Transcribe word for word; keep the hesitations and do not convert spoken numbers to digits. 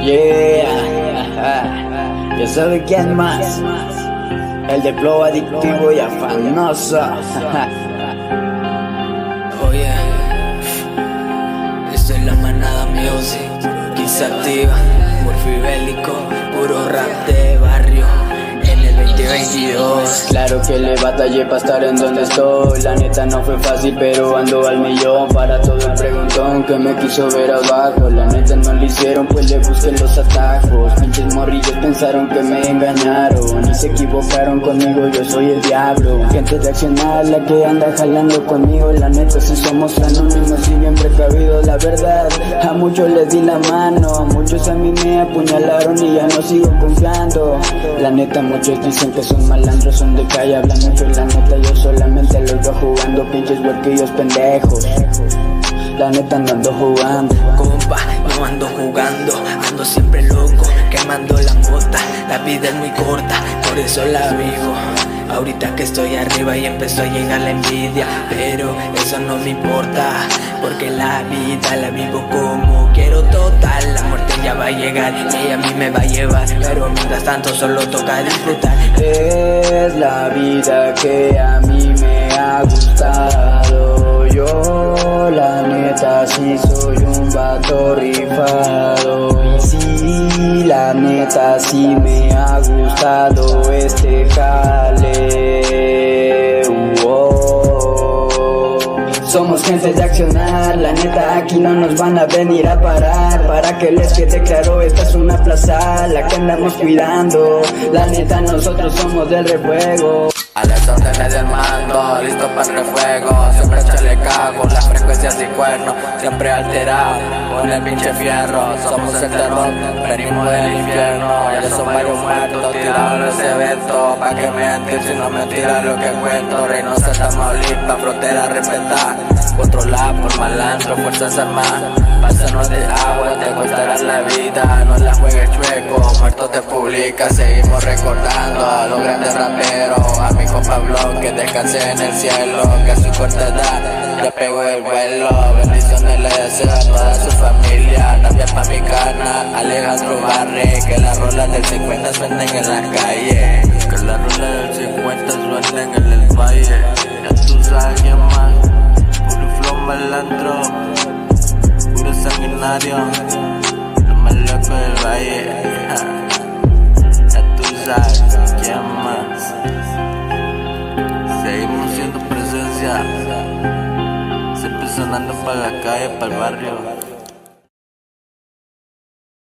Yeah, ya sabe quién más. El de flow adictivo y afanoso. Oye, esto es la manada music, quizá activa, morfibélico, puro rap de barrio. En el veinte veintidós, claro que le batallé para estar en donde estoy. La neta no fue fácil, pero ando al millón. Para todo el preguntón que me quiso ver abajo. La neta no lo hicieron, pues le busqué los atajos. Pinches morrillos pensaron que me engañaron y se equivocaron conmigo, yo soy el diablo. Gente de accionar, la que anda jalando conmigo. La neta si somos anónimos y bien precavidos. La verdad, a muchos les di la mano, a muchos a mí me apuñalaron y ya no sigo confiando. La neta muchos dicen que son malandros, son de calle, hablan mucho. La neta yo solamente los veo jugando, pinches huerquillos pendejos. La neta no ando jugando, compa, no ando jugando, ando siempre loco, quemando la mota. La vida es muy corta, por eso la vivo. Ahorita que estoy arriba y empezó a llegar la envidia, pero eso no me importa, porque la vida la vivo como quiero. Total, la muerte ya va a llegar y a mí me va a llevar, pero mientras tanto solo toca disfrutar. Es la vida que a mí me ha gustado. Yo la neta sí soy un vato rifado. Y sí, la neta sí me ha gustado este jale. Wow. Somos gente de accionar, la neta aquí no nos van a venir a parar. Para que les quede claro, esta es una plaza, la que andamos cuidando. La neta nosotros somos del refuego. A las órdenes del mando, listo para el refuego. Siempre échale cago, las frecuencias y cuernos siempre alterado con el pinche fierro. Somos el terror, venimos del infierno. Ya son varios muertos tirados en ese evento. Pa' que me entiendan si no me tiran lo que cuento. Reynosa, Tamaulipas, frontera respetar, controlada por malandro, fuerzas armadas. Pásanos de agua, te costará la vida. No la juegues chueco, muertos te publica. Seguimos recordando a los grandes raperos. A mi compa Blog, que descanse en el cielo, que a su corta edad ya pegó el vuelo. Bendiciones le deseo a toda su familia. También pa' mi cana, Alejandro Barre. Que las rolas del cincuenta suenen en la calle, que las rolas del cincuenta suenen en el valle. Ya tú sabes quién más, puro flow malandro, puro sanguinario, lo más loco del valle. Ya tú sabes quién más. Seguimos siendo presencia, siempre sonando para la calle, para el barrio.